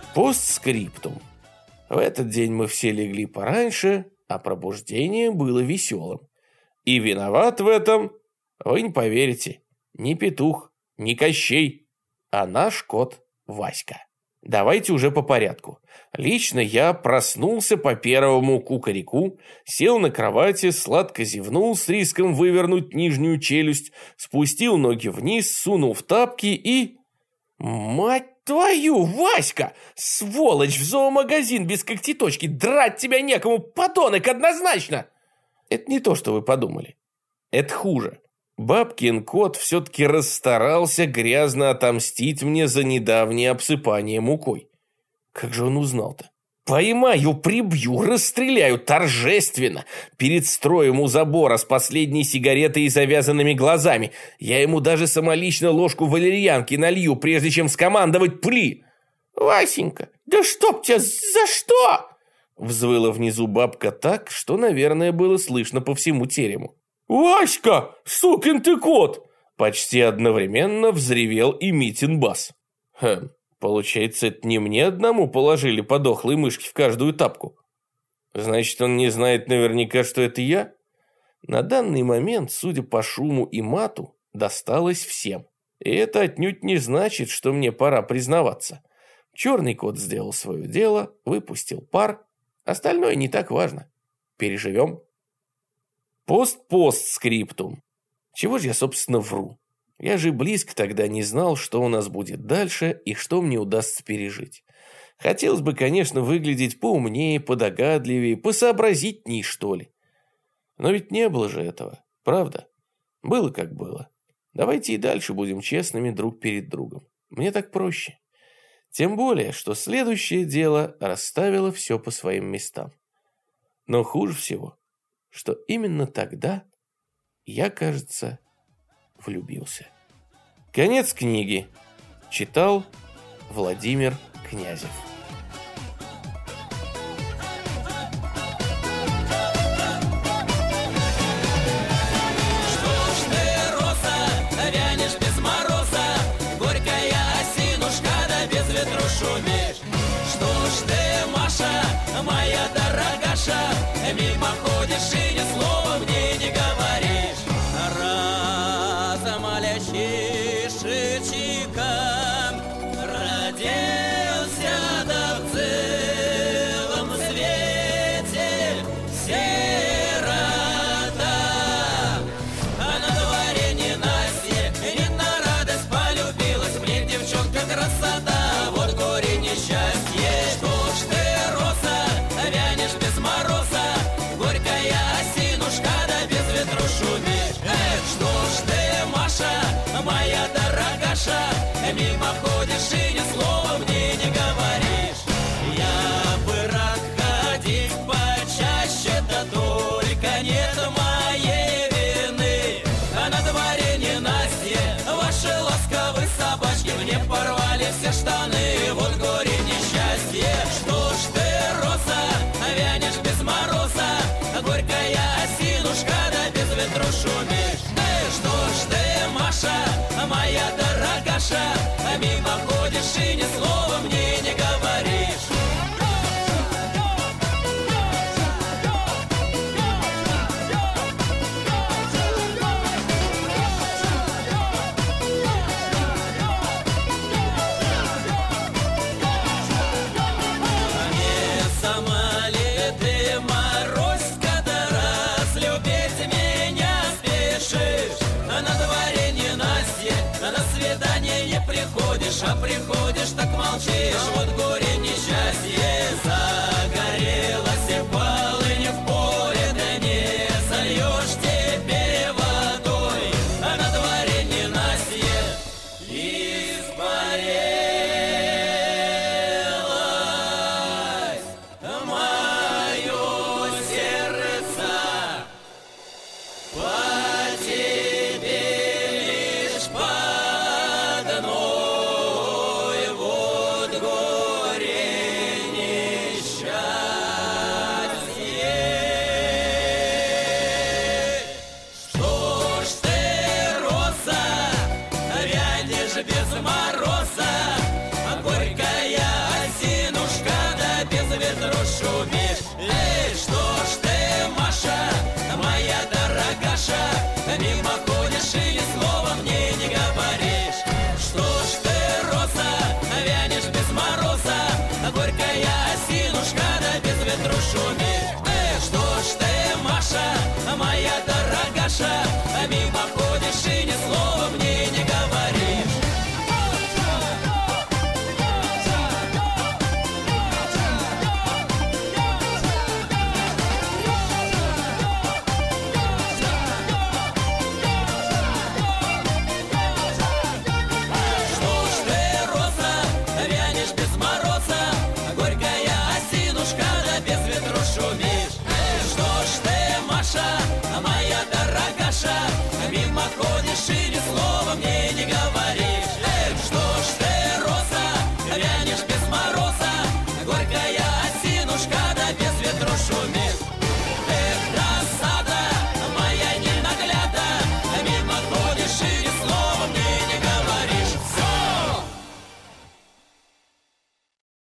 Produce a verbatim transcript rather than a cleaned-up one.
Постскриптум. В этот день мы все легли пораньше, а пробуждение было веселым. И виноват в этом, вы не поверите, не петух, не Кощей, а наш кот Васька. Давайте уже по порядку. Лично я проснулся по первому кукареку, сел на кровати, сладко зевнул с риском вывернуть нижнюю челюсть, спустил ноги вниз, сунул в тапки и... Мать твою, Васька! Сволочь, в зоомагазин без когтеточки! Драть тебя некому, подонок, однозначно! Это не то, что вы подумали. Это хуже. Бабкин кот все-таки расстарался грязно отомстить мне за недавнее обсыпание мукой. Как же он узнал-то? Поймаю, прибью, расстреляю торжественно, перед строем у забора с последней сигаретой и завязанными глазами. Я ему даже самолично ложку валерьянки налью, прежде чем скомандовать «пли». «Васенька, да чтоб тебя, за что?» Взвыла внизу бабка так, что, наверное, было слышно по всему терему. «Васька, сукин ты кот!» Почти одновременно взревел и Митин бас. Хм, получается, это не мне одному положили подохлые мышки в каждую тапку. Значит, он не знает наверняка, что это я? На данный момент, судя по шуму и мату, досталось всем. И это отнюдь не значит, что мне пора признаваться. Черный кот сделал свое дело, выпустил пар. Остальное не так важно. Переживем. Пост-постскриптум. Чего же я, собственно, вру? Я же близко тогда не знал, что у нас будет дальше и что мне удастся пережить. Хотелось бы, конечно, выглядеть поумнее, подогадливее, посообразительней, что ли. Но ведь не было же этого, правда? Было как было. Давайте и дальше будем честными друг перед другом. Мне так проще. Тем более, что следующее дело расставило все по своим местам. Но хуже всего, что именно тогда я, кажется, влюбился. Конец книги. Читал Владимир Князев. Что ж ты, Маша, моя дорогаша, мимо ходишь и ни слова мне не говоришь. Разом лечишечиком родился, да в целом свете сирота. А на дворе ненастье, не на радость полюбилась мне девчонка красота. Несчастье, что ж ты, роса, вянешь без мороза, горькая осинушка, да без ветру шумишь. Эх, что ж ты, Маша, моя дорогаша, мимо ходишь и ни слова мне не говоришь. Я бы рад ходить почаще, да только нет моей вины. А на дворе ненастье, ваши ласковые собачки мне порвали все штаны. Вот горе несчастье, что ж ты, роса, вянешь без мороза, горькая осинушка, да без ветру шумишь. Эй, что ж ты, Маша, моя дорогаша, мимо ходишь и ни слова мне не говоришь. А приходишь, так молчишь, вот горе несчастье. Загорелась и полынь в поле, да не сольешь теперь водой. А на дворе ненастье испарилось мое сердце по тебе лишь по одной. Вот горе несчастье. Что ж ты, роса, вянешь без мороза, горькая осина. Что ж ты, Маша, моя дорогаша, мимо